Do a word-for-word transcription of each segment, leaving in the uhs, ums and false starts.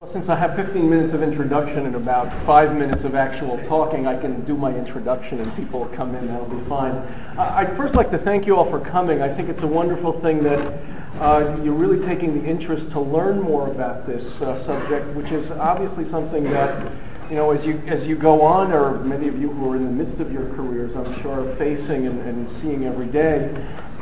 since I have fifteen minutes of introduction and about five minutes of actual talking, I can do my introduction and people will come in, that'll be fine. Uh, I'd first like to thank you all for coming. I think it's a wonderful thing that uh, you're really taking the interest to learn more about this uh, subject, which is obviously something that, you know, as you as you go on, or many of you who are in the midst of your careers, I'm sure, are facing and, and seeing every day.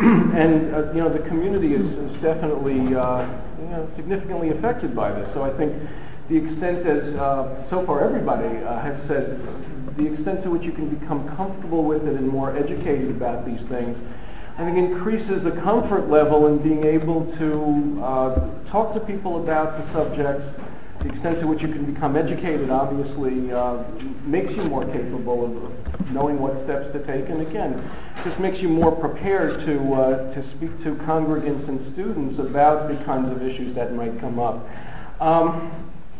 and, uh, you know, the community is, is definitely uh, you know, significantly affected by this. So I think the extent as, uh, so far everybody uh, has said, the extent to which you can become comfortable with it and more educated about these things, I think increases the comfort level in being able to uh, talk to people about the subjects. The extent to which you can become educated, obviously, uh, makes you more capable of knowing what steps to take, and again, just makes you more prepared to uh, to speak to congregants and students about the kinds of issues that might come up. Um,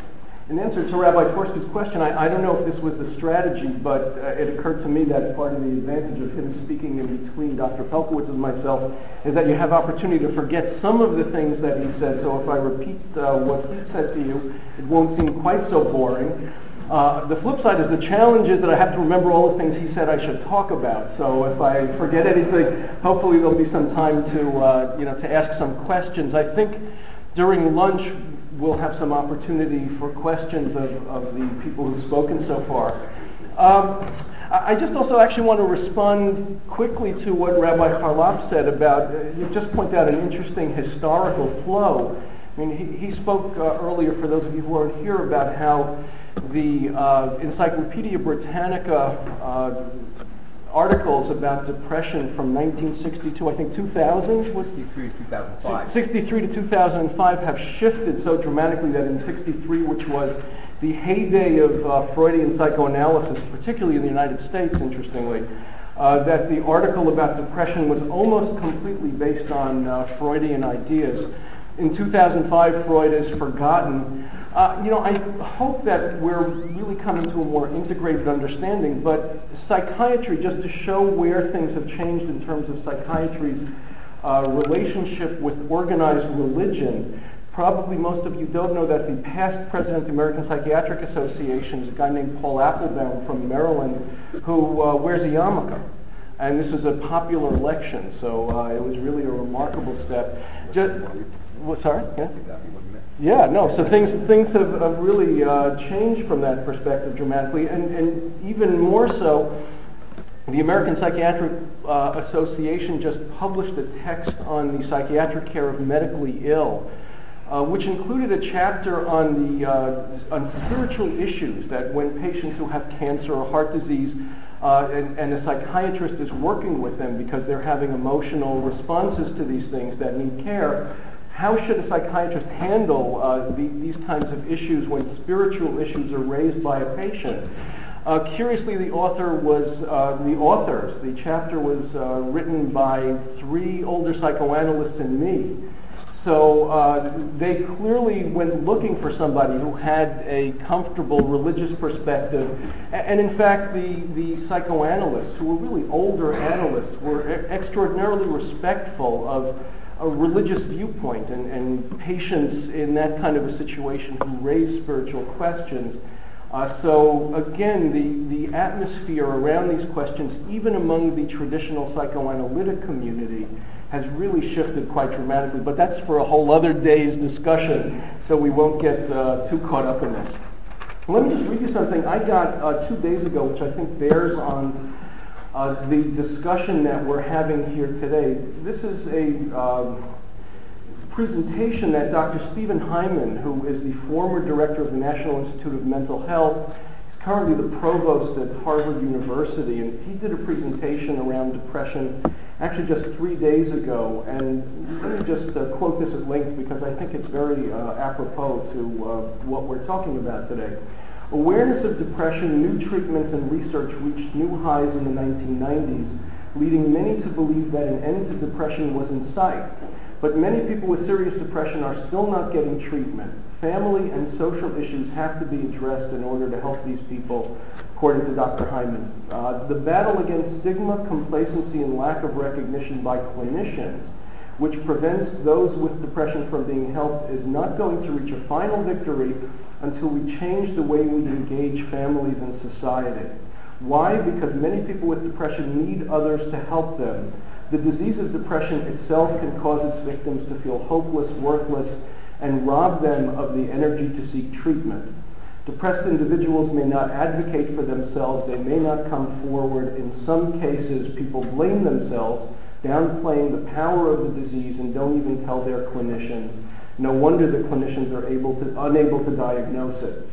in answer to Rabbi Korsky's question, I, I don't know if this was a strategy, but uh, it occurred to me that part of the advantage of him speaking in between Doctor Pelkowitz and myself is that you have opportunity to forget some of the things that he said. So if I repeat uh, what he said to you, it won't seem quite so boring. Uh, the flip side is the challenge is that I have to remember all the things he said I should talk about. So if I forget anything, hopefully there'll be some time to uh, you know to ask some questions. I think during lunch we'll have some opportunity for questions of, of the people who've spoken so far. Um, I just also actually want to respond quickly to what Rabbi Harlap said about, uh, you just point out an interesting historical flow. I mean, he, he spoke uh, earlier, for those of you who aren't here, about how the uh, Encyclopedia Britannica uh, articles about depression from nineteen sixty-two, I think two thousand? Was sixty-three to two thousand five. sixty-three to two thousand five have shifted so dramatically that in sixty-three, which was the heyday of uh, Freudian psychoanalysis, particularly in the United States, interestingly, uh, that the article about depression was almost completely based on uh, Freudian ideas. In two thousand five, Freud is forgotten. Uh, you know, I hope that we're really coming to a more integrated understanding, but psychiatry, just to show where things have changed in terms of psychiatry's uh, relationship with organized religion, probably most of you don't know that the past president of the American Psychiatric Association is a guy named Paul Applebaum from Maryland, who uh, wears a yarmulke. And this was a popular election, so uh, it was really a remarkable step. Just, well, sorry? Yeah? Yeah, no, so things things have, have really uh, changed from that perspective dramatically, and, and even more so, the American Psychiatric uh, Association just published a text on the psychiatric care of medically ill, uh, which included a chapter on the uh, on spiritual issues, that when patients who have cancer or heart disease, uh, and, and a psychiatrist is working with them because they're having emotional responses to these things that need care, how should a psychiatrist handle uh, the, these kinds of issues when spiritual issues are raised by a patient? Uh, curiously, the author was, uh, the authors, the chapter was uh, written by three older psychoanalysts and me. So uh, they clearly went looking for somebody who had a comfortable religious perspective. And in fact, the, the psychoanalysts, who were really older analysts, were e- extraordinarily respectful of a religious viewpoint and, and patients in that kind of a situation who raise spiritual questions. Uh, so again, the, the atmosphere around these questions, even among the traditional psychoanalytic community, has really shifted quite dramatically. But that's for a whole other day's discussion, so we won't get uh, too caught up in this. Let me just read you something I got uh, two days ago, which I think bears on Uh, the discussion that we're having here today. This is a um, presentation that Doctor Stephen Hyman, who is the former director of the National Institute of Mental Health, is currently the provost at Harvard University, and he did a presentation around depression actually just three days ago. And let me just uh, quote this at length because I think it's very uh, apropos to uh, what we're talking about today. Awareness of depression, new treatments, and research reached new highs in the nineteen nineties, leading many to believe that an end to depression was in sight. But many people with serious depression are still not getting treatment. Family and social issues have to be addressed in order to help these people, according to Doctor Hyman. Uh, the battle against stigma, complacency, and lack of recognition by clinicians, which prevents those with depression from being helped, is not going to reach a final victory until we change the way we engage families and society. Why? Because many people with depression need others to help them. The disease of depression itself can cause its victims to feel hopeless, worthless, and rob them of the energy to seek treatment. Depressed individuals may not advocate for themselves. They may not come forward. In some cases, people blame themselves, downplaying the power of the disease, and don't even tell their clinicians. No wonder the clinicians are able to, unable to diagnose it.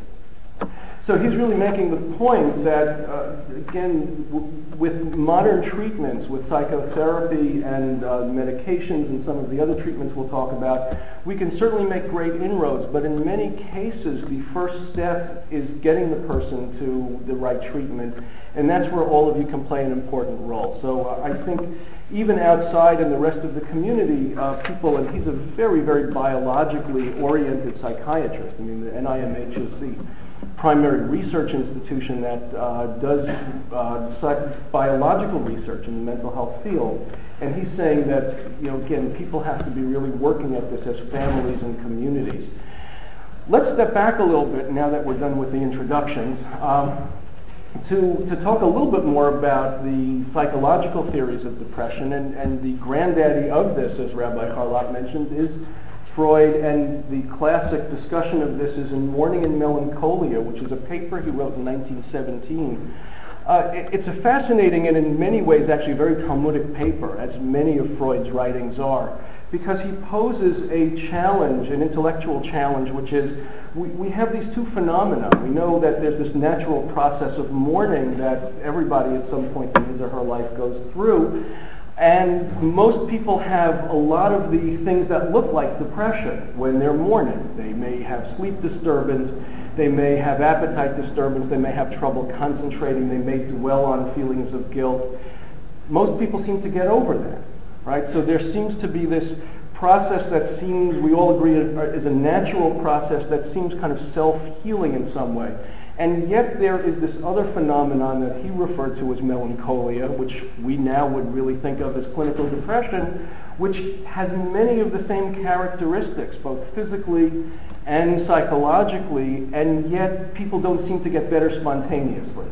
So he's really making the point that, uh, again, w- with modern treatments, with psychotherapy and uh, medications and some of the other treatments we'll talk about, we can certainly make great inroads, but in many cases, the first step is getting the person to the right treatment, and that's where all of you can play an important role. So uh, I think even outside in the rest of the community, uh, people, and he's a very, very biologically oriented psychiatrist. I mean, the N I M H is the primary research institution that uh, does uh, psych- biological research in the mental health field. And he's saying that, you know, again, people have to be really working at this as families and communities. Let's step back a little bit now that we're done with the introductions um, to, to talk a little bit more about the psychological theories of depression. And, and the granddaddy of this, as Rabbi Charlot mentioned, is Freud, and the classic discussion of this is in Mourning and Melancholia, which is a paper he wrote in nineteen seventeen. Uh, it, it's a fascinating and in many ways actually very Talmudic paper, as many of Freud's writings are, because he poses a challenge, an intellectual challenge, which is we, we have these two phenomena. We know that there's this natural process of mourning that everybody at some point in his or her life goes through. And most people have a lot of the things that look like depression when they're mourning. They may have sleep disturbance, they may have appetite disturbance, they may have trouble concentrating, they may dwell on feelings of guilt. Most people seem to get over that, right? So there seems to be this process that seems, we all agree, is a natural process that seems kind of self-healing in some way. And yet there is this other phenomenon that he referred to as melancholia, which we now would really think of as clinical depression, which has many of the same characteristics, both physically and psychologically, and yet people don't seem to get better spontaneously.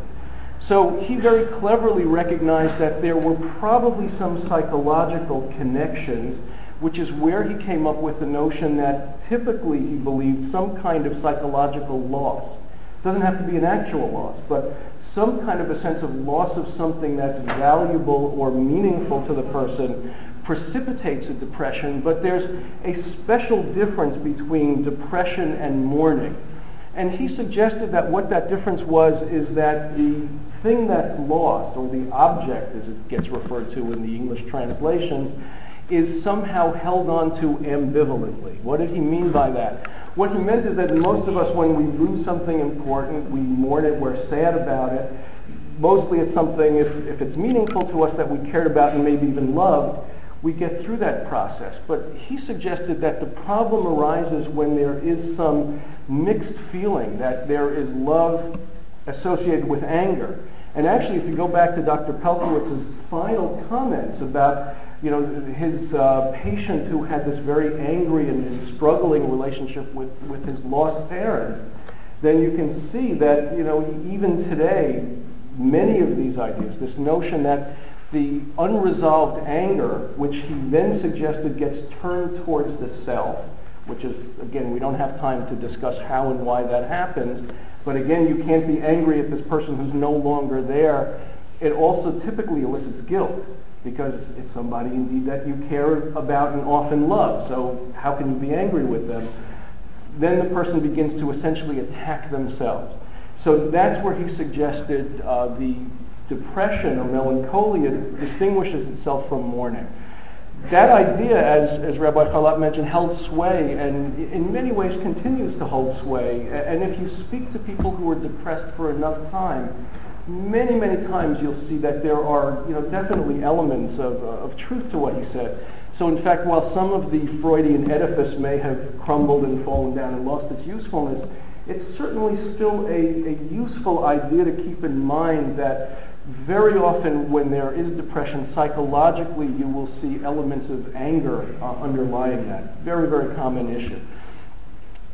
So he very cleverly recognized that there were probably some psychological connections, which is where he came up with the notion that typically he believed some kind of psychological loss. Doesn't have to be an actual loss, but some kind of a sense of loss of something that's valuable or meaningful to the person precipitates a depression, but there's a special difference between depression and mourning. And he suggested that what that difference was is that the thing that's lost, or the object as it gets referred to in the English translations, is somehow held on to ambivalently. What did he mean by that? What he meant is that most of us, when we lose something important, we mourn it, we're sad about it. Mostly it's something, if, if it's meaningful to us, that we cared about and maybe even loved, we get through that process. But he suggested that the problem arises when there is some mixed feeling, that there is love associated with anger. And actually, if you go back to Doctor Pelkowitz's final comments about you know, his uh, patient who had this very angry and, and struggling relationship with, with his lost parents, then you can see that, you know, even today, many of these ideas, this notion that the unresolved anger, which he then suggested gets turned towards the self, which is, again, we don't have time to discuss how and why that happens, but again, you can't be angry at this person who's no longer there. It also typically elicits guilt, because it's somebody indeed that you care about and often love, so how can you be angry with them? Then the person begins to essentially attack themselves. So that's where he suggested uh, the depression or melancholia distinguishes itself from mourning. That idea, as, as Rabbi Charlot mentioned, held sway and in many ways continues to hold sway. And if you speak to people who are depressed for enough time, many, many times you'll see that there are, you know, definitely elements of, uh, of truth to what he said. So in fact, while some of the Freudian edifice may have crumbled and fallen down and lost its usefulness, it's certainly still a, a useful idea to keep in mind that very often when there is depression, psychologically you will see elements of anger uh, underlying that. Very, very common issue.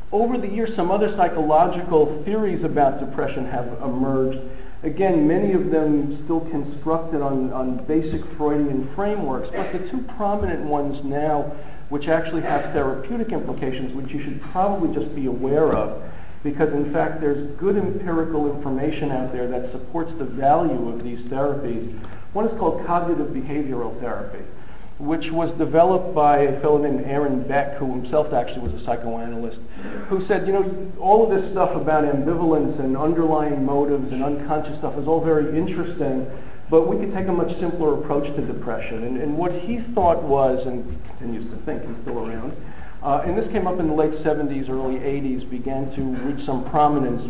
Over the years, some other psychological theories about depression have emerged. Again, many of them still constructed on, on basic Freudian frameworks, but the two prominent ones now, which actually have therapeutic implications, which you should probably just be aware of, because in fact there's good empirical information out there that supports the value of these therapies. One is called cognitive behavioral therapy, which was developed by a fellow named Aaron Beck, who himself actually was a psychoanalyst, who said, you know, all of this stuff about ambivalence and underlying motives and unconscious stuff is all very interesting, but we could take a much simpler approach to depression. And, and what he thought was, and continues to think, he's still around, uh, and this came up in the late seventies, early eighties, began to reach some prominence,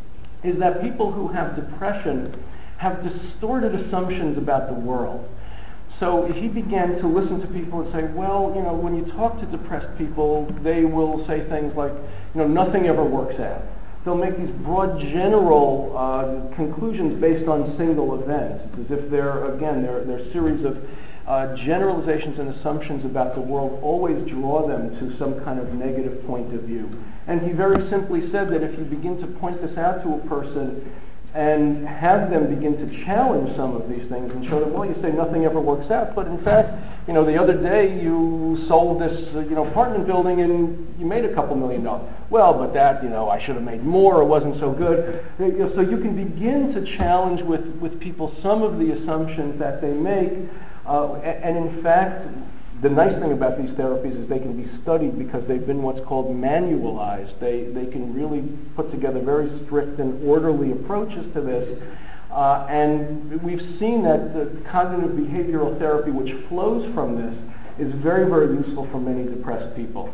is that people who have depression have distorted assumptions about the world. So he began to listen to people and say, well, you know, when you talk to depressed people, they will say things like, you know, nothing ever works out. They'll make these broad general uh, conclusions based on single events. It's as if they're, again, they're, they're a series of uh, generalizations and assumptions about the world always draw them to some kind of negative point of view. And he very simply said that if you begin to point this out to a person and have them begin to challenge some of these things and show them, well, you say nothing ever works out, but in fact, you know, the other day you sold this, uh, you know, apartment building and you made a couple million dollars. Well, but that, you know, I should have made more, it wasn't so good. You know, so you can begin to challenge with, with people some of the assumptions that they make, uh, and, and in fact, the nice thing about these therapies is they can be studied because they've been what's called manualized. They, they can really put together very strict and orderly approaches to this. Uh, and we've seen that the cognitive behavioral therapy which flows from this is very, very useful for many depressed people.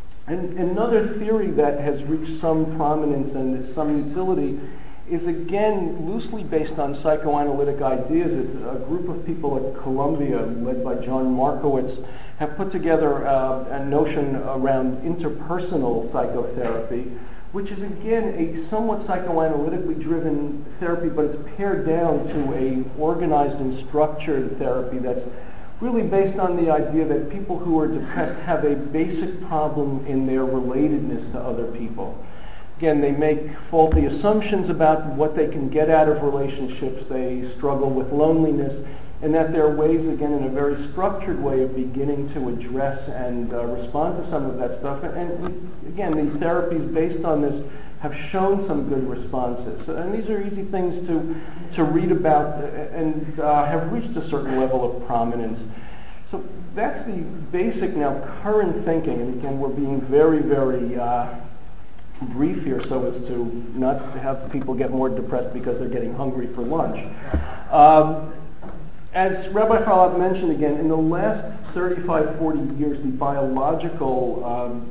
And another theory that has reached some prominence and some utility is again loosely based on psychoanalytic ideas. It's a group of people at Columbia, led by John Markowitz, have put together uh, a notion around interpersonal psychotherapy, which is again a somewhat psychoanalytically driven therapy, but it's pared down to a organized and structured therapy that's really based on the idea that people who are depressed have a basic problem in their relatedness to other people. Again, they make faulty assumptions about what they can get out of relationships. They struggle with loneliness, and that there are ways, again, in a very structured way of beginning to address and uh, respond to some of that stuff. And, and again, the therapies based on this have shown some good responses. So, and these are easy things to, to read about and uh, have reached a certain level of prominence. So that's the basic now current thinking. And again, we're being very, very uh, brief here so as to not have people get more depressed because they're getting hungry for lunch. Um, as Rabbi Farlap mentioned again, in the last thirty-five, forty years, the biological um,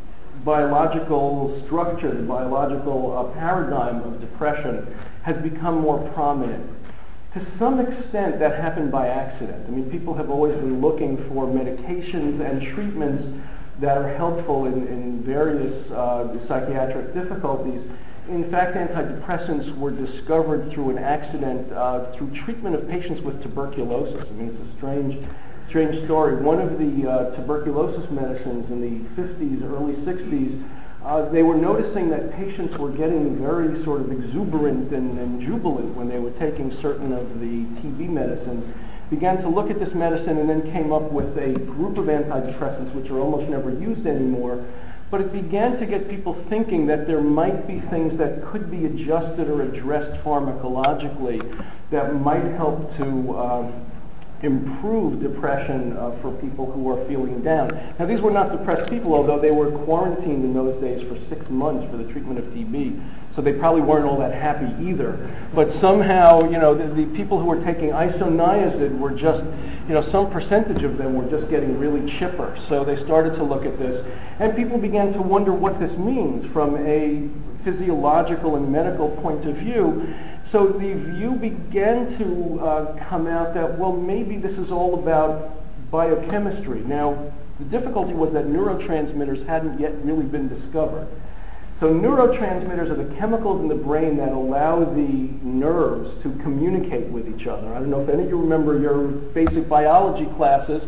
biological structure, the biological uh, paradigm of depression has become more prominent. To some extent, that happened by accident. I mean, people have always been looking for medications and treatments that are helpful in, in various uh, psychiatric difficulties. In fact, antidepressants were discovered through an accident, uh, through treatment of patients with tuberculosis. I mean, it's a strange, strange story. One of the uh, tuberculosis medicines in the fifties, early sixties, uh, they were noticing that patients were getting very sort of exuberant and, and jubilant when they were taking certain of the T B medicines. Began to look at this medicine and then came up with a group of antidepressants which are almost never used anymore. But it began to get people thinking that there might be things that could be adjusted or addressed pharmacologically that might help to um, improve depression uh, for people who are feeling down. Now, these were not depressed people, although they were quarantined in those days for six months for the treatment of T B. So they probably weren't all that happy either. But somehow, you know, the, the people who were taking isoniazid were just, you know, some percentage of them were just getting really chipper. So they started to look at this. And people began to wonder what this means from a physiological and medical point of view. So the view began to uh, come out that, well, maybe this is all about biochemistry. Now, the difficulty was that neurotransmitters hadn't yet really been discovered. So neurotransmitters are the chemicals in the brain that allow the nerves to communicate with each other. I don't know if any of you remember your basic biology classes,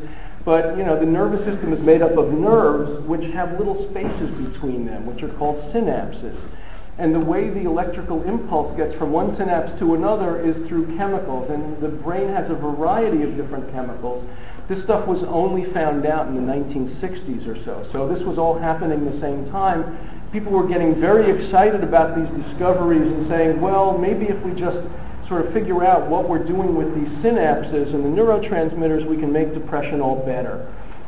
But, you know, the nervous system is made up of nerves which have little spaces between them, which are called synapses. And the way the electrical impulse gets from one synapse to another is through chemicals. And the brain has a variety of different chemicals. This stuff was only found out in the nineteen sixties or so. So this was all happening at the same time. People were getting very excited about these discoveries and saying, well, maybe if we just sort of figure out what we're doing with these synapses and the neurotransmitters, we can make depression all better.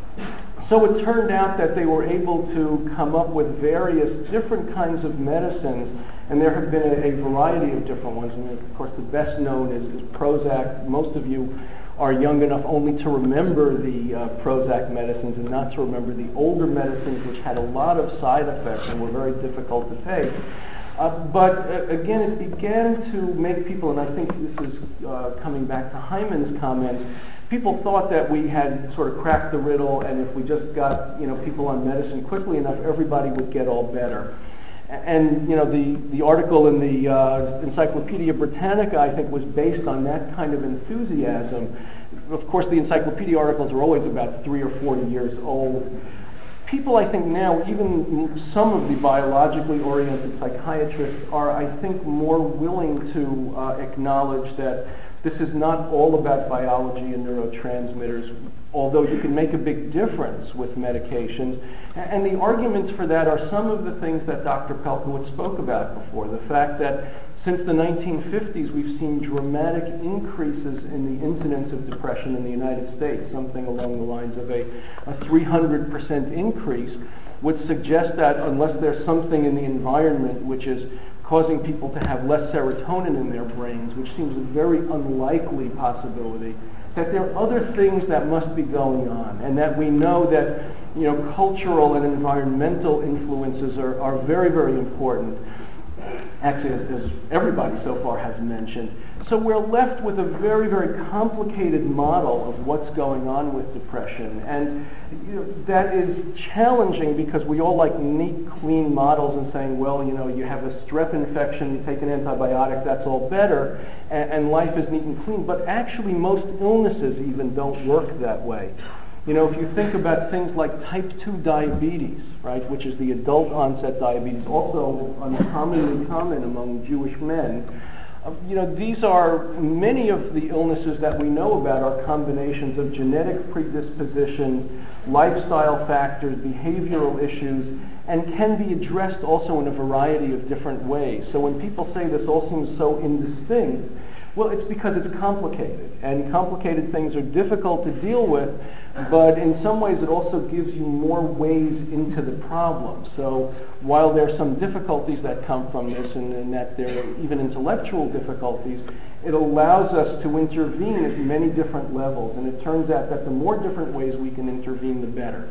So it turned out that they were able to come up with various different kinds of medicines, and there have been a, a variety of different ones. I mean, of course, the best known is, is Prozac. Most of you are young enough only to remember the uh, Prozac medicines and not to remember the older medicines, which had a lot of side effects and were very difficult to take. Uh, but uh, again, it began to make people, and I think this is uh, coming back to Hyman's comments, people thought that we had sort of cracked the riddle, and if we just got, you know, people on medicine quickly enough, everybody would get all better. And, you know, the, the article in the uh, Encyclopedia Britannica, I think, was based on that kind of enthusiasm. Of course, the encyclopedia articles are always about three or four years old. People, I think now, even some of the biologically oriented psychiatrists are, I think, more willing to uh, acknowledge that this is not all about biology and neurotransmitters, although you can make a big difference with medications. And the arguments for that are some of the things that Doctor Pelkowitz spoke about before. The fact that since the nineteen fifties, we've seen dramatic increases in the incidence of depression in the United States, something along the lines of a, a three hundred percent increase, would suggest that unless there's something in the environment which is causing people to have less serotonin in their brains, which seems a very unlikely possibility, that there are other things that must be going on, and that we know that, you know, cultural and environmental influences are, are very, very important. Actually, as, as everybody so far has mentioned. So we're left with a very, very complicated model of what's going on with depression. And you know, that is challenging because we all like neat, clean models and saying, well, you know, you have a strep infection, you take an antibiotic, that's all better, and, and life is neat and clean. But actually, most illnesses even don't work that way. You know, if you think about things like type two diabetes, right, which is the adult onset diabetes, also uncommonly common among Jewish men, uh, you know, these are, many of the illnesses that we know about are combinations of genetic predispositions, lifestyle factors, behavioral issues, and can be addressed also in a variety of different ways. So when people say this all seems so indistinct, well, it's because it's complicated, and complicated things are difficult to deal with, but in some ways it also gives you more ways into the problem. So while there are some difficulties that come from this, and, and that there are even intellectual difficulties, it allows us to intervene at many different levels, and it turns out that the more different ways we can intervene, the better.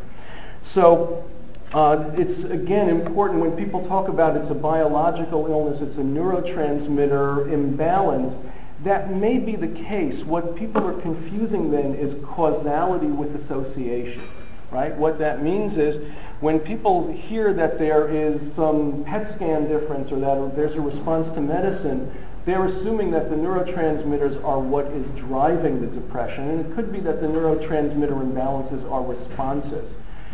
So uh, it's, again, important when people talk about it's a biological illness, it's a neurotransmitter imbalance. That may be the case. What people are confusing then is causality with association, right? What that means is when people hear that there is some P E T scan difference or that there's a response to medicine, they're assuming that the neurotransmitters are what is driving the depression. And it could be that the neurotransmitter imbalances are responsive.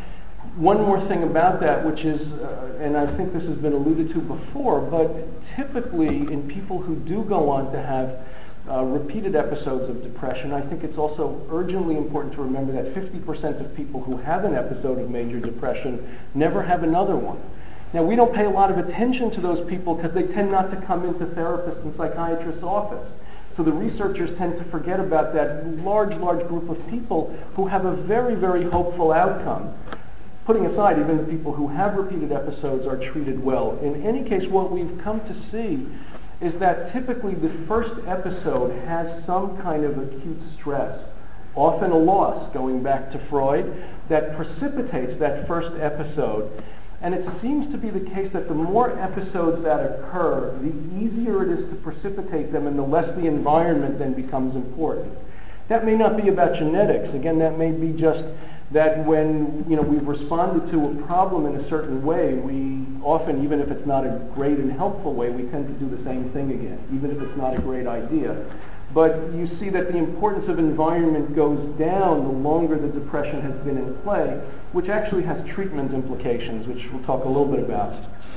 One more thing about that, which is, uh, and I think this has been alluded to before, but typically in people who do go on to have uh, repeated episodes of depression, I think it's also urgently important to remember that fifty percent of people who have an episode of major depression never have another one. Now, we don't pay a lot of attention to those people because they tend not to come into therapists and psychiatrists' office. So the researchers tend to forget about that large, large group of people who have a very, very hopeful outcome. Putting aside even the people who have repeated episodes are treated well. In any case, what we've come to see is that typically the first episode has some kind of acute stress, often a loss, going back to Freud, that precipitates that first episode. And it seems to be the case that the more episodes that occur, the easier it is to precipitate them and the less the environment then becomes important. That may not be about genetics. Again, that may be just that when you know we've responded to a problem in a certain way, we often, even if it's not a great and helpful way, we tend to do the same thing again, even if it's not a great idea. But you see that the importance of environment goes down the longer the depression has been in play, which actually has treatment implications, which we'll talk a little bit about.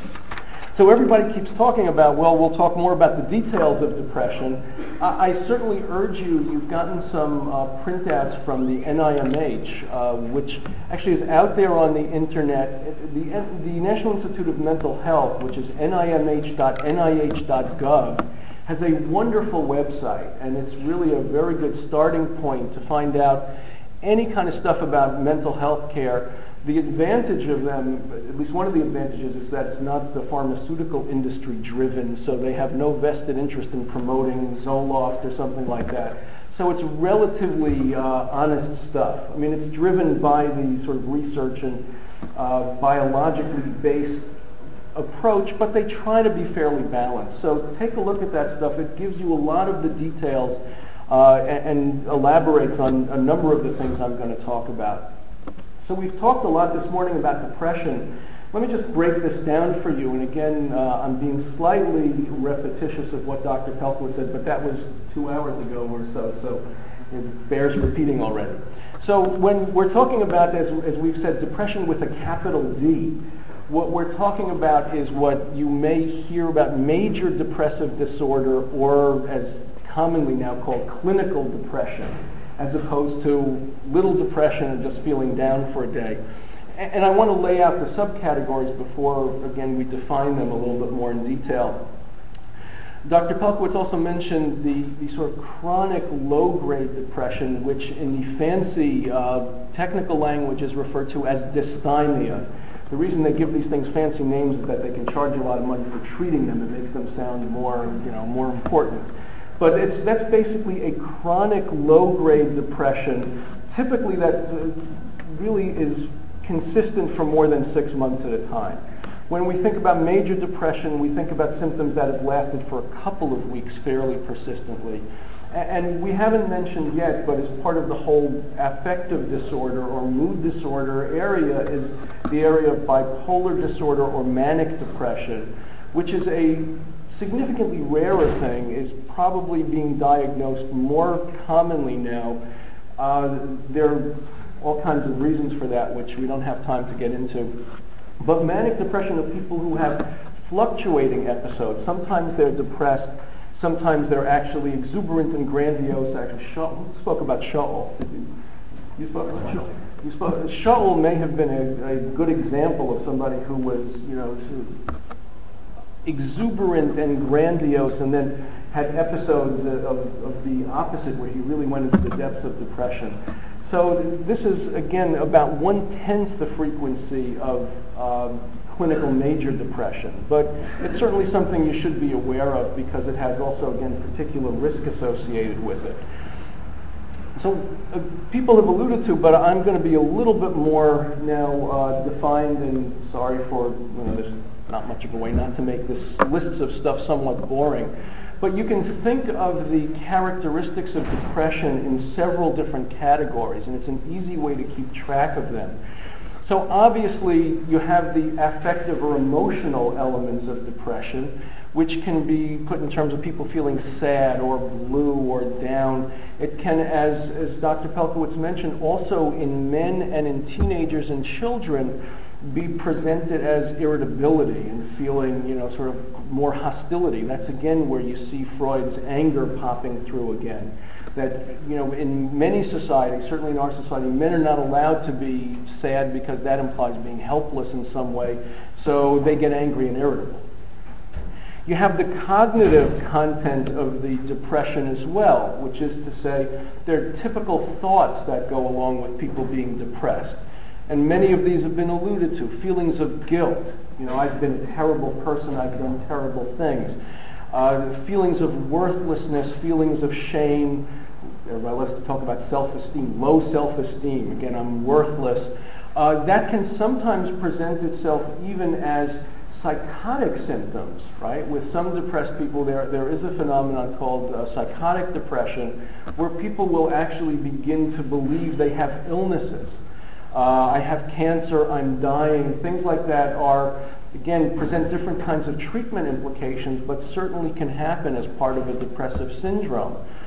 So everybody keeps talking about, well, we'll talk more about the details of depression. I, I certainly urge you, you've gotten some uh, printouts from the N I M H, uh, which actually is out there on the internet. The, the National Institute of Mental Health, which is N I M H dot N I H dot gov, has a wonderful website, and it's really a very good starting point to find out any kind of stuff about mental health care. The advantage of them, at least one of the advantages, is that it's not the pharmaceutical industry driven, so they have no vested interest in promoting Zoloft or something like that. So it's relatively uh, honest stuff. I mean, it's driven by the sort of research and uh, biologically based approach, but they try to be fairly balanced. So take a look at that stuff. It gives you a lot of the details uh, and, and elaborates on a number of the things I'm going to talk about. So we've talked a lot this morning about depression. Let me just break this down for you. And again, uh, I'm being slightly repetitious of what Doctor Pelkowitz said, but that was two hours ago or so, so it bears repeating already. So when we're talking about, as, as we've said, depression with a capital D, what we're talking about is what you may hear about major depressive disorder, or as commonly now called clinical depression, as opposed to little depression and just feeling down for a day. And I want to lay out the subcategories before, again, we define them a little bit more in detail. Doctor Pelkowitz also mentioned the, the sort of chronic low-grade depression, which in the fancy uh, technical language is referred to as dysthymia. The reason they give these things fancy names is that they can charge you a lot of money for treating them. It makes them sound more, you know, more important. But it's, that's basically a chronic low-grade depression. Typically that uh, really is consistent for more than six months at a time. When we think about major depression, we think about symptoms that have lasted for a couple of weeks fairly persistently. And we haven't mentioned yet, but as part of the whole affective disorder or mood disorder area, is the area of bipolar disorder or manic depression, which is a significantly rarer thing, is probably being diagnosed more commonly now. Uh, there are all kinds of reasons for that, which we don't have time to get into. But manic depression are people who have fluctuating episodes. Sometimes they're depressed, sometimes they're actually exuberant and grandiose. Actually, Shaul, who spoke about Shaul? Did you, you spoke about Shaul? You spoke, Shaul may have been a, a good example of somebody who was, you know, sort of exuberant and grandiose, and then had episodes of, of the opposite where he really went into the depths of depression. So this is, again, about one-tenth the frequency of um, clinical major depression. But it's certainly something you should be aware of because it has also, again, particular risk associated with it. So uh, people have alluded to, but I'm going to be a little bit more now uh, defined, and sorry for, you know, there's not much of a way not to make this lists of stuff somewhat boring. But you can think of the characteristics of depression in several different categories, and it's an easy way to keep track of them. So obviously you have the affective or emotional elements of depression, which can be put in terms of people feeling sad or blue or down. It can, as, as Doctor Pelkowitz mentioned, also in men and in teenagers and children, be presented as irritability and feeling, you know, sort of more hostility. That's again where you see Freud's anger popping through again. That, you know, in many societies, certainly in our society, men are not allowed to be sad because that implies being helpless in some way, so they get angry and irritable. You have the cognitive content of the depression as well, which is to say there are typical thoughts that go along with people being depressed. And many of these have been alluded to. Feelings of guilt. You know, I've been a terrible person, I've done terrible things. Uh, feelings of worthlessness, feelings of shame. Everybody loves to talk about self-esteem, low self-esteem. Again, I'm worthless. Uh, that can sometimes present itself even as psychotic symptoms, right? With some depressed people, there, there is a phenomenon called uh, psychotic depression, where people will actually begin to believe they have illnesses. Uh, I have cancer, I'm dying. Things like that are, again, present different kinds of treatment implications, but certainly can happen as part of a depressive syndrome.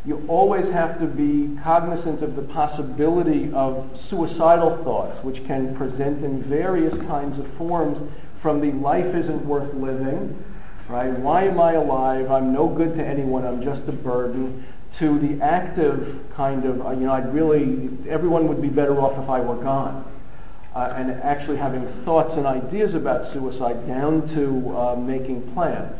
You always have to be cognizant of the possibility of suicidal thoughts, which can present in various kinds of forms, from the life isn't worth living, right? Why am I alive? I'm no good to anyone. I'm just a burden, to the active kind of, uh, you know, I'd really, everyone would be better off if I were gone. Uh, and actually having thoughts and ideas about suicide, down to uh, making plans.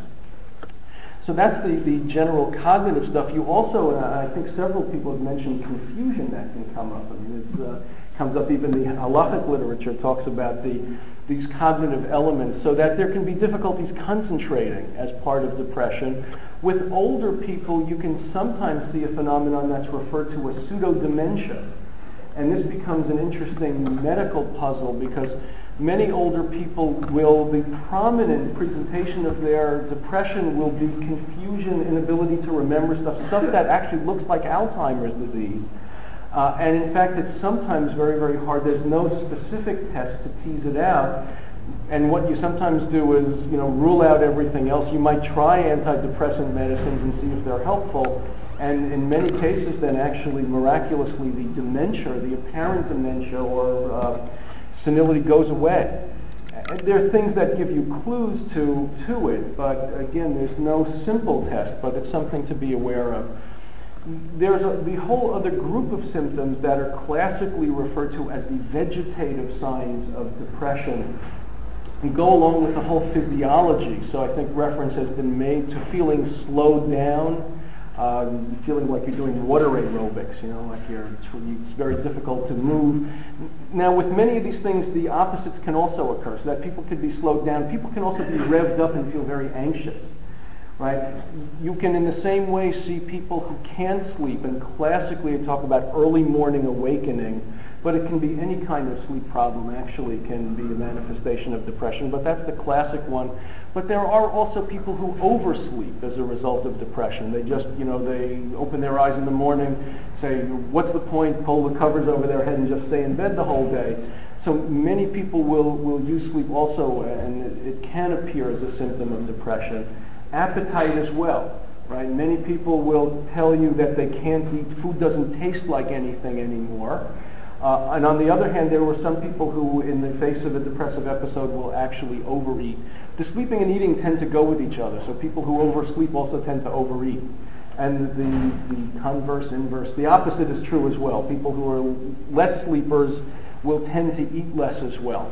So that's the, the general cognitive stuff. You also, uh, I think several people have mentioned confusion that can come up. I mean, it uh, comes up, even the halachic literature talks about the, these cognitive elements, so that there can be difficulties concentrating as part of depression. With older people, you can sometimes see a phenomenon that's referred to as pseudo-dementia. And this becomes an interesting medical puzzle, because many older people will, the prominent presentation of their depression will be confusion, inability to remember stuff, stuff that actually looks like Alzheimer's disease. Uh, and in fact, it's sometimes very, very hard. There's no specific test to tease it out. And what you sometimes do is, you know, rule out everything else. You might try antidepressant medicines and see if they're helpful. And in many cases, then actually, miraculously, the dementia, the apparent dementia or uh, senility goes away. And there are things that give you clues to, to it, but again, there's no simple test, but it's something to be aware of. There's a, the whole other group of symptoms that are classically referred to as the vegetative signs of depression, and go along with the whole physiology. So I think reference has been made to feeling slowed down, Um, feeling like you're doing water aerobics, you know, like you're, it's very difficult to move. Now, with many of these things, the opposites can also occur, so that people could be slowed down. People can also be revved up and feel very anxious, right? You can, in the same way, see people who can't sleep, and classically I talk about early morning awakening, but it can be any kind of sleep problem, actually can be a manifestation of depression, but that's the classic one. But there are also people who oversleep as a result of depression. They just, you know, they open their eyes in the morning, say, what's the point, pull the covers over their head and just stay in bed the whole day. So many people will, will use sleep also, and it, it can appear as a symptom of depression. Appetite as well, right? Many people will tell you that they can't eat, food doesn't taste like anything anymore. Uh, and on the other hand, there were some people who, in the face of a depressive episode, will actually overeat. The sleeping and eating tend to go with each other, so people who oversleep also tend to overeat. And the, the converse, inverse, the opposite is true as well. People who are less sleepers will tend to eat less as well.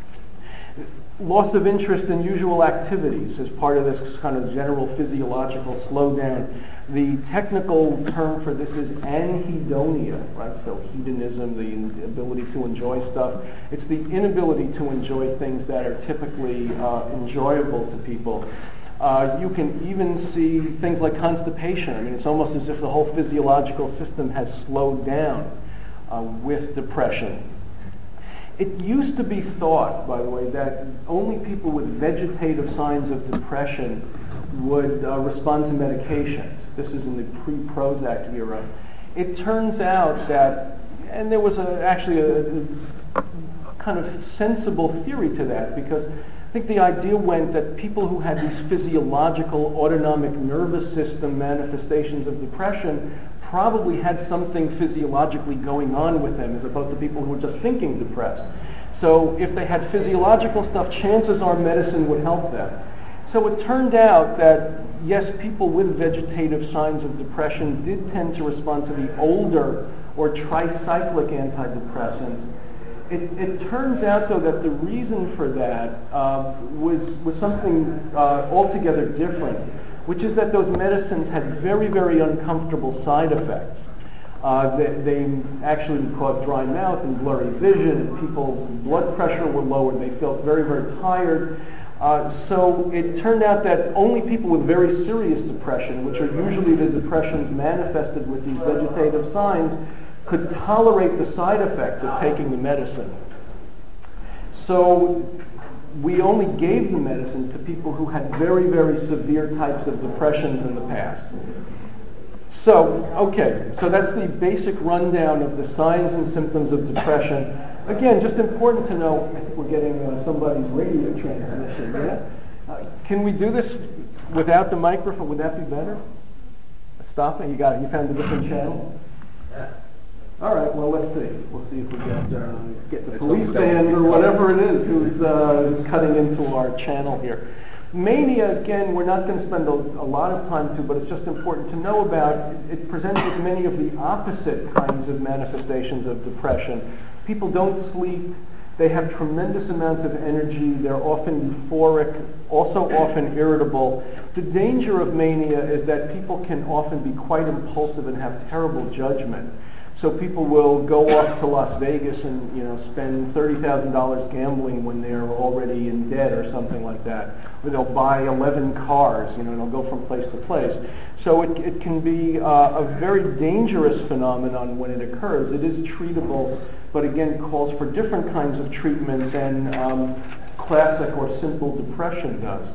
Loss of interest in usual activities is part of this kind of general physiological slowdown. The technical term for this is anhedonia, right? So hedonism, the ability to enjoy stuff. It's the inability to enjoy things that are typically uh, enjoyable to people. Uh, you can even see things like constipation. I mean, it's almost as if the whole physiological system has slowed down uh, with depression. It used to be thought, by the way, that only people with vegetative signs of depression would uh, respond to medications. This is in the pre-Prozac era. It turns out that, and there was a, actually a, a kind of sensible theory to that, because I think the idea went that people who had these physiological autonomic nervous system manifestations of depression probably had something physiologically going on with them, as opposed to people who were just thinking depressed. So if they had physiological stuff, chances are medicine would help them. So it turned out that, yes, people with vegetative signs of depression did tend to respond to the older or tricyclic antidepressants. It, it turns out, though, that the reason for that uh, was, was something uh, altogether different, which is that those medicines had very, very uncomfortable side effects. Uh, they, they actually caused dry mouth and blurry vision, and people's blood pressure were lowered. They felt very, very tired. Uh, so it turned out that only people with very serious depression, which are usually the depressions manifested with these vegetative signs, could tolerate the side effects of taking the medicine. So we only gave the medicines to people who had very, very severe types of depressions in the past. So, okay, so that's the basic rundown of the signs and symptoms of depression. Again, just important to know, I think we're getting uh, somebody's radio transmission, yeah? Uh, can we do this without the microphone? Would that be better? Let's stopping? You got it. You found a different channel? Yeah. All right. Well, let's see. We'll see if we get uh, get the police band or whatever it is who's, uh, who's cutting into our channel here. Mania, again, we're not going to spend a, a lot of time to, but it's just important to know about. It, it presents with many of the opposite kinds of manifestations of depression. People don't sleep. They have tremendous amounts of energy. They're often euphoric, also often irritable. The danger of mania is that people can often be quite impulsive and have terrible judgment. So people will go off to Las Vegas and, you know, spend thirty thousand dollars gambling when they're already in debt or something like that. Or they'll buy eleven cars, you know, and they'll go from place to place. So it, it can be uh, a very dangerous phenomenon when it occurs. It is treatable, but again calls for different kinds of treatment than um, classic or simple depression does.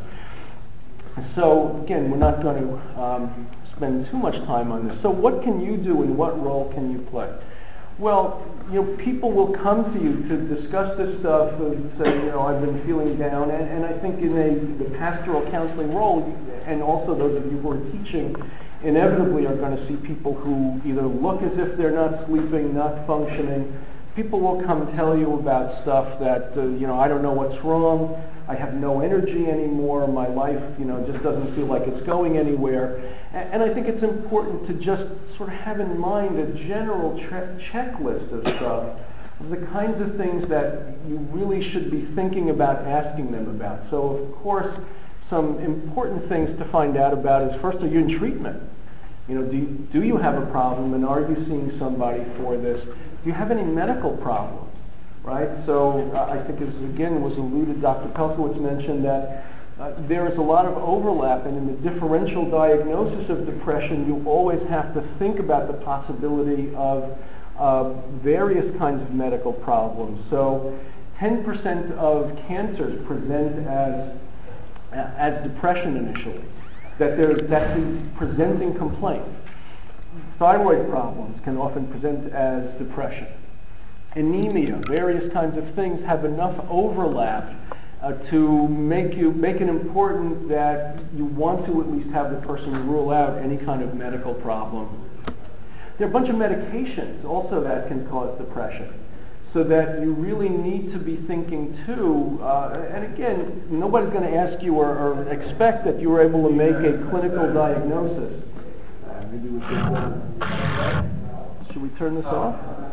So again, we're not going to um, spend too much time on this. So what can you do and what role can you play? Well, you know, people will come to you to discuss this stuff and say, you know, I've been feeling down, and, and I think in a the pastoral counseling role, and also those of you who are teaching, inevitably are going to see people who either look as if they're not sleeping, not functioning. People will come tell you about stuff that, uh, you know, I don't know what's wrong, I have no energy anymore, my life, you know, just doesn't feel like it's going anywhere. And, and I think it's important to just sort of have in mind a general tre- checklist of stuff, of the kinds of things that you really should be thinking about asking them about. So, of course, some important things to find out about is, first, are you in treatment? You know, do you, do you have a problem, and are you seeing somebody for this? Do you have any medical problems? Right? So uh, I think, as again was alluded, Doctor Pelkowitz mentioned that uh, there is a lot of overlap, and in the differential diagnosis of depression, you always have to think about the possibility of uh, various kinds of medical problems. So ten percent of cancers present as uh, as depression initially, that they're, that's the presenting complaint. Thyroid problems can often present as depression. Anemia, various kinds of things have enough overlap uh, to make you make it important that you want to at least have the person rule out any kind of medical problem. There are a bunch of medications also that can cause depression, so that you really need to be thinking too, uh, and again, nobody's going to ask you or, or expect that you were able to make a clinical diagnosis. Uh, maybe we should, uh, should we turn this off?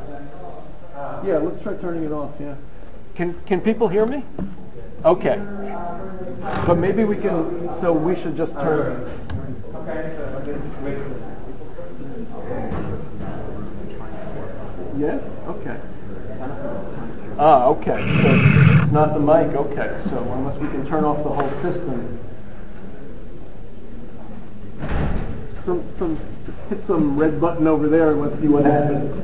Yeah, let's try turning it off, yeah. Can can people hear me? Okay. But maybe we can, so we should just turn it. Yes? Okay. Ah, okay. So it's not the mic, okay. So unless we can turn off the whole system. Some, some, hit some red button over there and let's see what happens.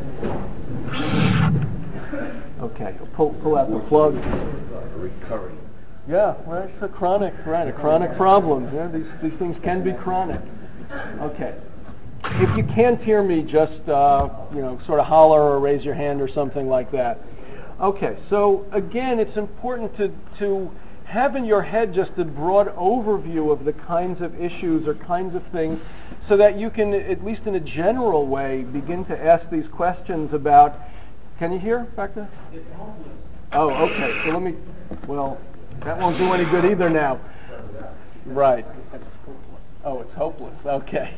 Okay, pull, pull out the plug. Recurring. Yeah, well, it's a chronic, right, a chronic problem. Yeah, these, these things can be chronic. Okay. If you can't hear me, just, uh, you know, sort of holler or raise your hand or something like that. Okay, so again, it's important to, to have in your head just a broad overview of the kinds of issues or kinds of things so that you can, at least in a general way, begin to ask these questions about. Can you hear back there? Oh, okay. So let me, well, that won't do any good either now. Right. Oh, it's hopeless. Okay.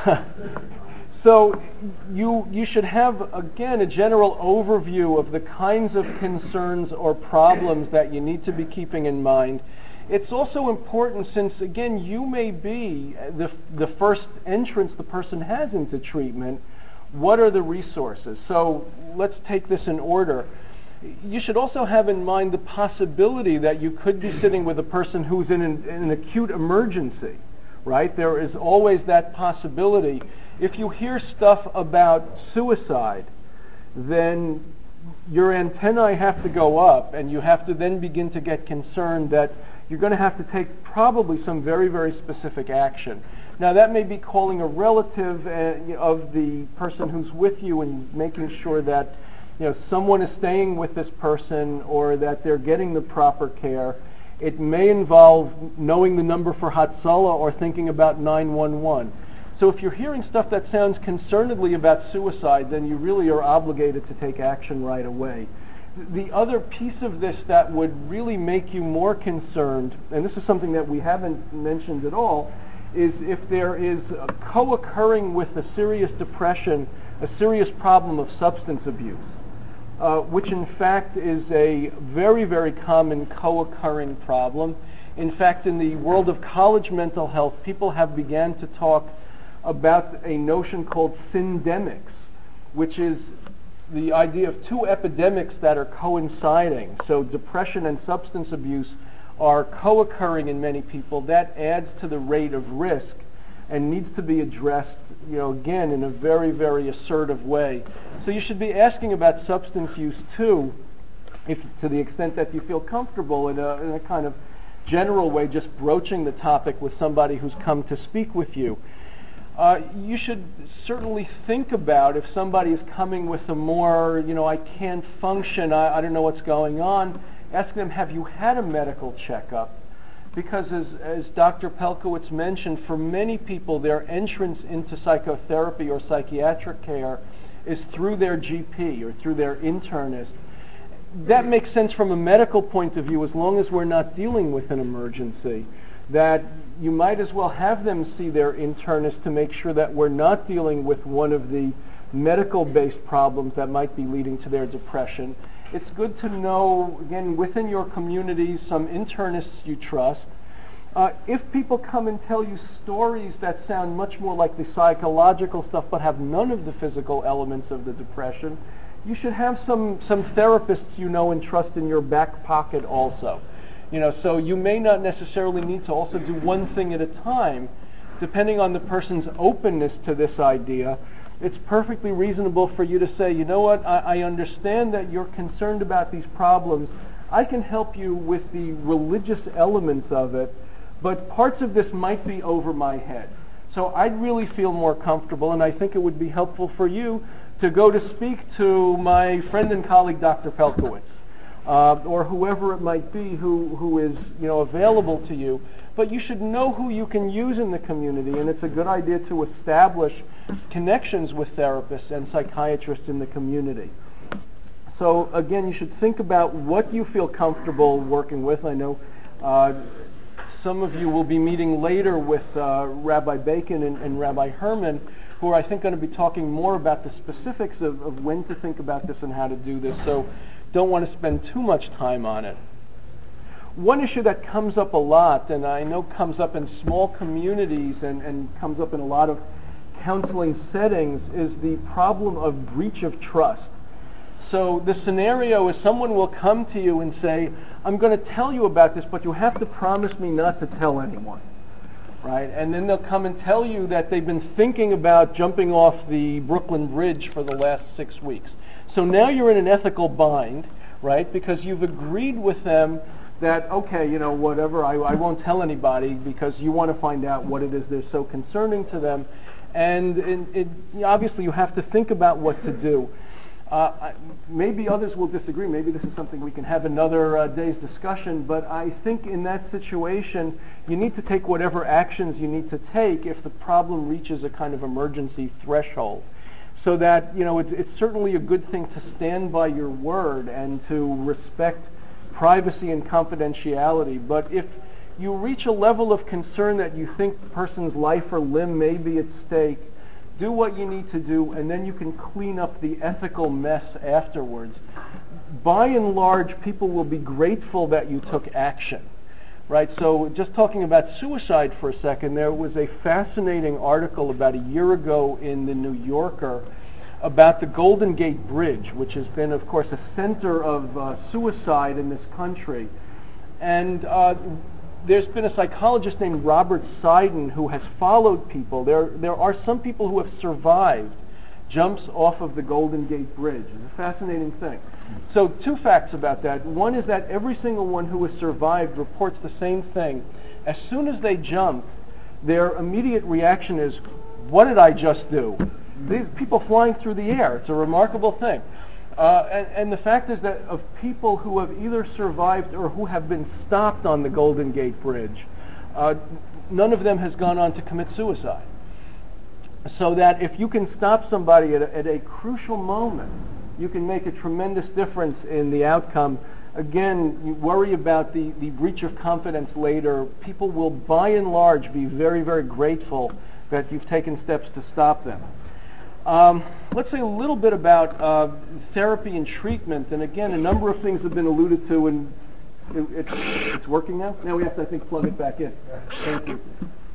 So you you should have, again, a general overview of the kinds of concerns or problems that you need to be keeping in mind. It's also important since, again, you may be the, the first entrance the person has into treatment. What are the resources? So let's take this in order. You should also have in mind the possibility that you could be sitting with a person who's in an, in an acute emergency, right? There is always that possibility. If you hear stuff about suicide, then your antennae have to go up, and you have to then begin to get concerned that you're going to have to take probably some very, very specific action. Now, that may be calling a relative uh, of the person who's with you and making sure that, you know, someone is staying with this person or that they're getting the proper care. It may involve knowing the number for Hatzalah or thinking about nine one one. So if you're hearing stuff that sounds concernedly about suicide, then you really are obligated to take action right away. The other piece of this that would really make you more concerned, and this is something that we haven't mentioned at all, is if there is a co-occurring with a serious depression, a serious problem of substance abuse, uh, which in fact is a very, very common co-occurring problem. In fact, in the world of college mental health, people have begun to talk about a notion called syndemics, which is the idea of two epidemics that are coinciding. So depression and substance abuse are co-occurring in many people. That adds to the rate of risk and needs to be addressed, you know, again, in a very, very assertive way. So you should be asking about substance use too, if to the extent that you feel comfortable in a, in a kind of general way, just broaching the topic with somebody who's come to speak with you. Uh, you should certainly think about if somebody is coming with a more, you know, I can't function, I, I don't know what's going on, ask them, have you had a medical checkup? Because as, as Doctor Pelcovitz mentioned, for many people, their entrance into psychotherapy or psychiatric care is through their G P or through their internist. That makes sense from a medical point of view as long as we're not dealing with an emergency, that you might as well have them see their internist to make sure that we're not dealing with one of the medical-based problems that might be leading to their depression. It's good to know, again, within your community, some internists you trust. Uh, if people come and tell you stories that sound much more like the psychological stuff but have none of the physical elements of the depression, you should have some, some therapists you know and trust in your back pocket also. You know, so you may not necessarily need to also do one thing at a time. Depending on the person's openness to this idea, it's perfectly reasonable for you to say, you know what, I, I understand that you're concerned about these problems. I can help you with the religious elements of it, but parts of this might be over my head. So I'd really feel more comfortable, and I think it would be helpful for you to go to speak to my friend and colleague, Doctor Pelcovitz. Uh, or whoever it might be who, who is, you know, available to you. But you should know who you can use in the community, and it's a good idea to establish connections with therapists and psychiatrists in the community. So again, you should think about what you feel comfortable working with. I know uh, some of you will be meeting later with uh, Rabbi Bacon and, and Rabbi Herman, who are, I think, going to be talking more about the specifics of, of when to think about this and how to do this. So don't want to spend too much time on it. One issue that comes up a lot, and I know comes up in small communities and, and comes up in a lot of counseling settings, is the problem of breach of trust. So the scenario is someone will come to you and say, I'm going to tell you about this, but you have to promise me not to tell anyone. Right? And then they'll come and tell you that they've been thinking about jumping off the Brooklyn Bridge for the last six weeks. So now you're in an ethical bind, right? Because you've agreed with them that, okay, you know, whatever, I, I won't tell anybody because you want to find out what it is that's so concerning to them. And it, it, obviously you have to think about what to do. Uh, I, maybe others will disagree. Maybe this is something we can have another uh, day's discussion. But I think in that situation, you need to take whatever actions you need to take if the problem reaches a kind of emergency threshold. So that, you know, it's, it's certainly a good thing to stand by your word and to respect privacy and confidentiality. But if you reach a level of concern that you think the person's life or limb may be at stake, do what you need to do, and then you can clean up the ethical mess afterwards. By and large, people will be grateful that you took action. Right? So just talking about suicide for a second, there was a fascinating article about a year ago in the New Yorker about the Golden Gate Bridge, which has been, of course, a center of uh, suicide in this country. And uh, there's been a psychologist named Robert Seiden who has followed people. There, there are some people who have survived jumps off of the Golden Gate Bridge. It's a fascinating thing. So two facts about that. One is that every single one who has survived reports the same thing. As soon as they jump, their immediate reaction is, what did I just do? These people flying through the air. It's a remarkable thing. Uh, and, and the fact is that of people who have either survived or who have been stopped on the Golden Gate Bridge, uh, none of them has gone on to commit suicide. so that if you can stop somebody at a, at a crucial moment, you can make a tremendous difference in the outcome. Again, you worry about the, the breach of confidence later. People will, by and large, be very, very grateful that you've taken steps to stop them. Um, let's say a little bit about uh, therapy and treatment. And again, a number of things have been alluded to, and it, it's, it's working now? Now we have to, I think, plug it back in. Thank you.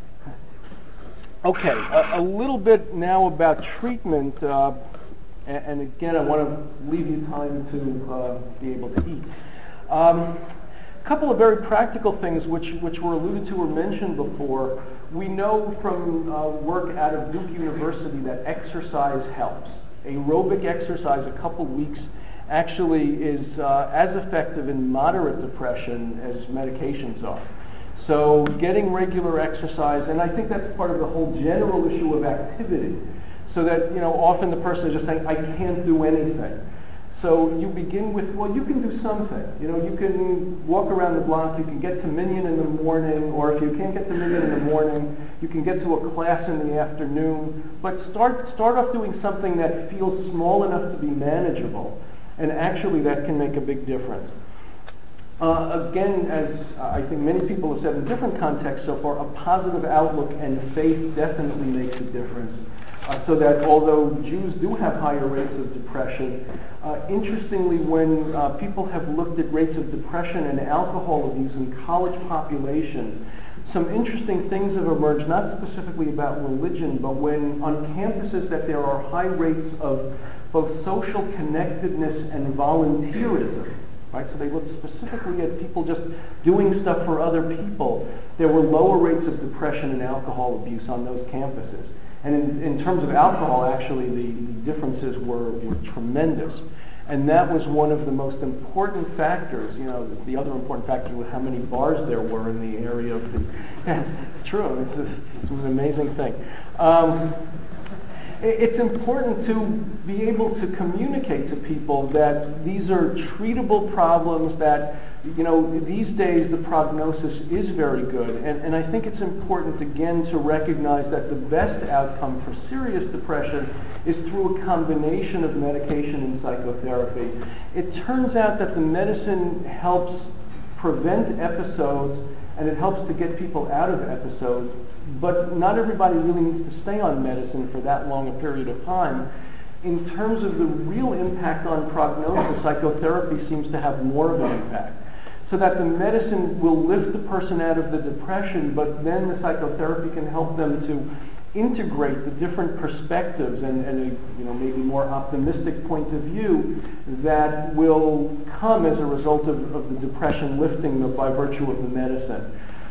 Okay, a, a little bit now about treatment. Uh, and, and again, I want to leave you time to uh, be able to eat. Um, a couple of very practical things which, which were alluded to or mentioned before. We know from uh, work out of Duke University that exercise helps. Aerobic exercise a couple weeks actually is uh, as effective in moderate depression as medications are. So getting regular exercise, and I think that's part of the whole general issue of activity, so that, you know, often the person is just saying, I can't do anything. So you begin with, well, you can do something. You know, you can walk around the block, you can get to Minion in the morning, or if you can't get to Minion in the morning, you can get to a class in the afternoon. But start, start off doing something that feels small enough to be manageable, and actually that can make a big difference. Uh, again, as I think many people have said in different contexts so far, a positive outlook and faith definitely makes a difference. Uh, so that although Jews do have higher rates of depression, uh, interestingly, when uh, people have looked at rates of depression and alcohol abuse in college populations, some interesting things have emerged, not specifically about religion, but when on campuses that there are high rates of both social connectedness and volunteerism. Right? So they looked specifically at people just doing stuff for other people. There were lower rates of depression and alcohol abuse on those campuses. And in, in terms of alcohol, actually, the, the differences were, were tremendous. And that was one of the most important factors. You know, the other important factor was how many bars there were in the area of the... It's true. It's, it's, it's an amazing thing. Um, It's important to be able to communicate to people that these are treatable problems, that, you know, these days the prognosis is very good. And, and I think it's important, again, to recognize that the best outcome for serious depression is through a combination of medication and psychotherapy. It turns out that the medicine helps prevent episodes, and it helps to get people out of episodes. But not everybody really needs to stay on medicine for that long a period of time. In terms of the real impact on prognosis, psychotherapy seems to have more of an impact. So that the medicine will lift the person out of the depression, but then the psychotherapy can help them to integrate the different perspectives and, and a, you know, maybe more optimistic point of view that will come as a result of, of the depression lifting the, by virtue of the medicine.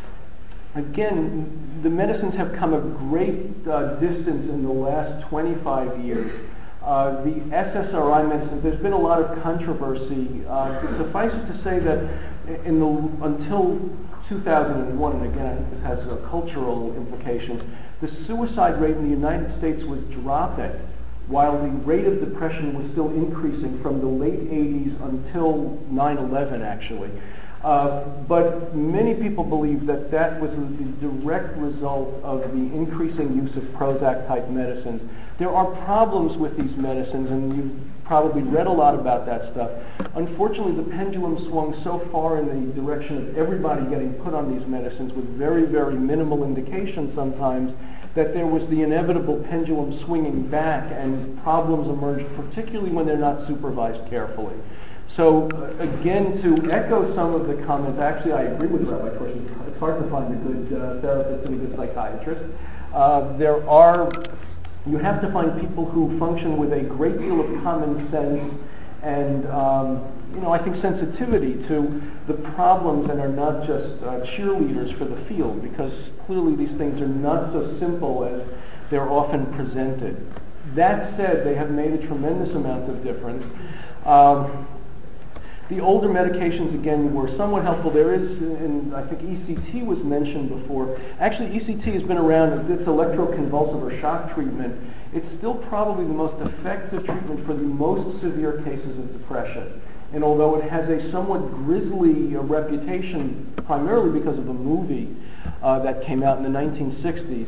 Again, the medicines have come a great uh, distance in the last twenty-five years. Uh, the S S R I medicines, there's been a lot of controversy. Uh, suffice it to say that in the, until two thousand one, and again I think this has uh, cultural implications, the suicide rate in the United States was dropping while the rate of depression was still increasing from the late eighties until nine eleven actually. Uh, but many people believe that that was the direct result of the increasing use of Prozac-type medicines. There are problems with these medicines, and you've probably read a lot about that stuff. Unfortunately, the pendulum swung so far in the direction of everybody getting put on these medicines with very, very minimal indication sometimes, that there was the inevitable pendulum swinging back, and problems emerged, particularly when they're not supervised carefully. So uh, again, to echo some of the comments, actually I agree with Rabbi Torsten. It's hard to find a good uh, therapist and a good psychiatrist. Uh, there are, you have to find people who function with a great deal of common sense and, um, you know, I think sensitivity to the problems and are not just uh, cheerleaders for the field, because clearly these things are not so simple as they're often presented. That said, they have made a tremendous amount of difference. Um, The older medications, again, were somewhat helpful. There is, and I think E C T was mentioned before. Actually, E C T has been around. It's electroconvulsive or shock treatment. It's still probably the most effective treatment for the most severe cases of depression. And although it has a somewhat grisly uh, reputation, primarily because of a movie uh, that came out in the nineteen sixties,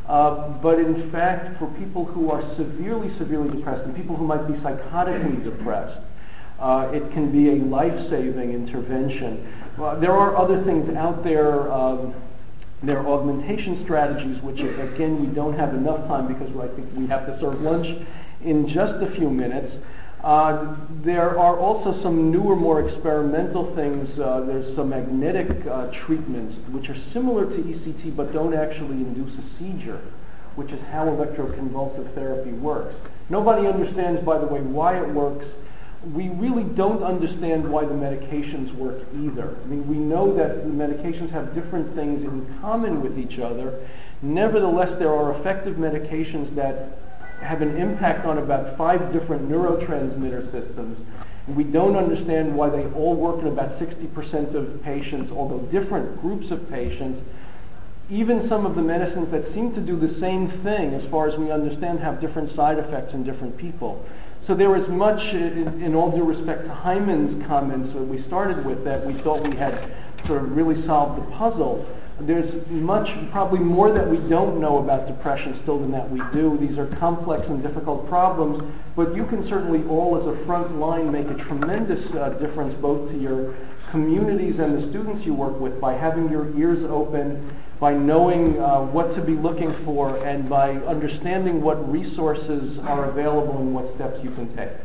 Uh, but in fact, for people who are severely, severely depressed, and people who might be psychotically depressed, uh, it can be a life-saving intervention. Uh, there are other things out there. Um, there are augmentation strategies, which again, we don't have enough time because I think we have to serve lunch in just a few minutes. Uh, there are also some newer, more experimental things. Uh, there's some magnetic uh, treatments which are similar to E C T but don't actually induce a seizure, which is how electroconvulsive therapy works. Nobody understands, by the way, why it works. We really don't understand why the medications work either. I mean, we know that the medications have different things in common with each other. Nevertheless, there are effective medications that have an impact on about five different neurotransmitter systems. And we don't understand why they all work in about sixty percent of patients, although different groups of patients. Even some of the medicines that seem to do the same thing, as far as we understand, have different side effects in different people. So there is much, in, in all due respect to Hyman's comments that we started with, that we thought we had sort of really solved the puzzle. There's much, probably more that we don't know about depression still than that we do. These are complex and difficult problems, but you can certainly all as a front line make a tremendous uh, difference both to your communities and the students you work with by having your ears open, by knowing uh, what to be looking for, and by understanding what resources are available and what steps you can take.